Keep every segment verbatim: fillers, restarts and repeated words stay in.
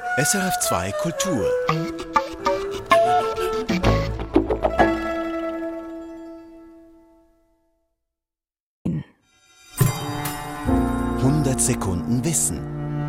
S R F zwei Kultur. hundert Sekunden Wissen.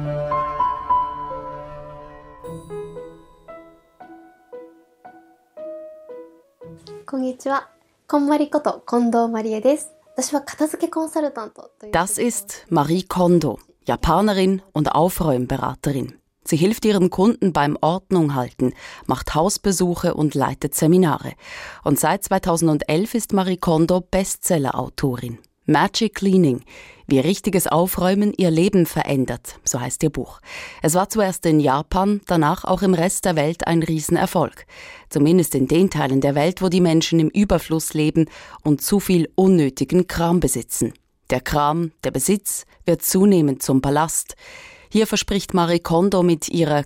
Konnichiwa. Konmariこと近藤まりえです。私は片付けコンサルタントという。 Das ist Marie Kondo, Japanerin und Aufräumberaterin. Sie hilft ihren Kunden beim Ordnung halten, macht Hausbesuche und leitet Seminare. Und seit zweitausendelf ist Marie Kondo Bestseller-Autorin. Magic Cleaning, wie richtiges Aufräumen ihr Leben verändert, so heißt ihr Buch. Es war zuerst in Japan, danach auch im Rest der Welt ein Riesenerfolg. Zumindest in den Teilen der Welt, wo die Menschen im Überfluss leben und zu viel unnötigen Kram besitzen. Der Kram, der Besitz, wird zunehmend zum Ballast. Hier verspricht Marie Kondo mit ihrer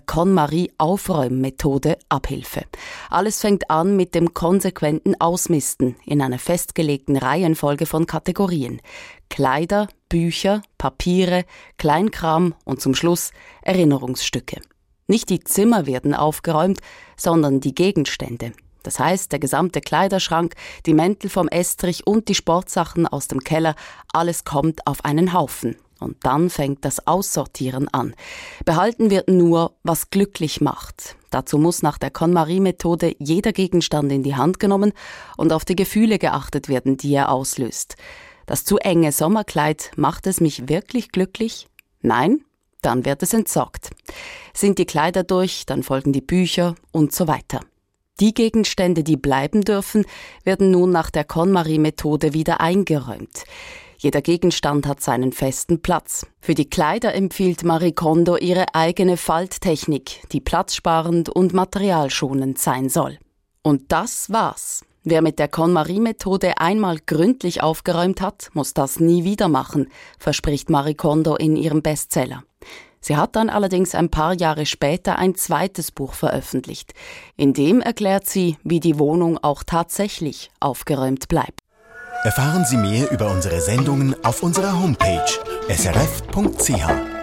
KonMari-Aufräummethode Abhilfe. Alles fängt an mit dem konsequenten Ausmisten in einer festgelegten Reihenfolge von Kategorien. Kleider, Bücher, Papiere, Kleinkram und zum Schluss Erinnerungsstücke. Nicht die Zimmer werden aufgeräumt, sondern die Gegenstände. Das heißt, der gesamte Kleiderschrank, die Mäntel vom Estrich und die Sportsachen aus dem Keller, alles kommt auf einen Haufen. Und dann fängt das Aussortieren an. Behalten wird nur, was glücklich macht. Dazu muss nach der KonMari-Methode jeder Gegenstand in die Hand genommen und auf die Gefühle geachtet werden, die er auslöst. Das zu enge Sommerkleid, macht es mich wirklich glücklich? Nein? Dann wird es entsorgt. Sind die Kleider durch, dann folgen die Bücher und so weiter. Die Gegenstände, die bleiben dürfen, werden nun nach der KonMari-Methode wieder eingeräumt. Jeder Gegenstand hat seinen festen Platz. Für die Kleider empfiehlt Marie Kondo ihre eigene Falttechnik, die platzsparend und materialschonend sein soll. Und das war's. Wer mit der KonMari-Methode einmal gründlich aufgeräumt hat, muss das nie wieder machen, verspricht Marie Kondo in ihrem Bestseller. Sie hat dann allerdings ein paar Jahre später ein zweites Buch veröffentlicht. In dem erklärt sie, wie die Wohnung auch tatsächlich aufgeräumt bleibt. Erfahren Sie mehr über unsere Sendungen auf unserer Homepage s r f punkt c h.